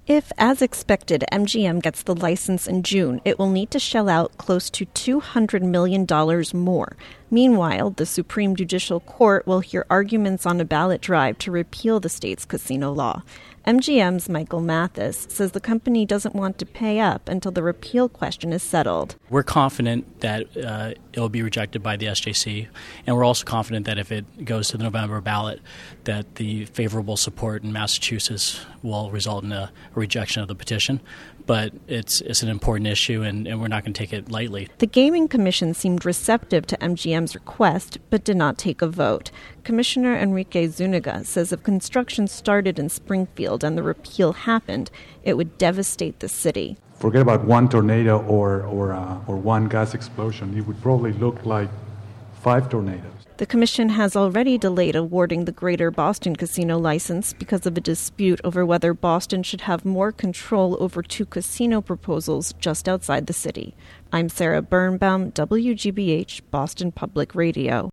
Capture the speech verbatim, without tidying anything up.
If, as expected, M G M gets the license in June, it will need to shell out close to two hundred million dollars more. Meanwhile, the Supreme Judicial Court will hear arguments on a ballot drive to repeal the state's casino law. M G M's Michael Mathis says the company doesn't want to pay up until the repeal question is settled. We're confident that uh, it will be rejected by the S J C, and we're also confident that if it goes to the November ballot, that the favorable support in Massachusetts will result in a rejection of the petition. But it's it's an important issue, and, and we're not going to take it lightly. The Gaming Commission seemed receptive to M G M's request, but did not take a vote. Commissioner Enrique Zuniga says if construction started in Springfield and the repeal happened, it would devastate the city. Forget about one tornado or or uh, or one gas explosion. It would probably look like five tornadoes. The commission has already delayed awarding the Greater Boston Casino license because of a dispute over whether Boston should have more control over two casino proposals just outside the city. I'm Sarah Birnbaum, W G B H, Boston Public Radio.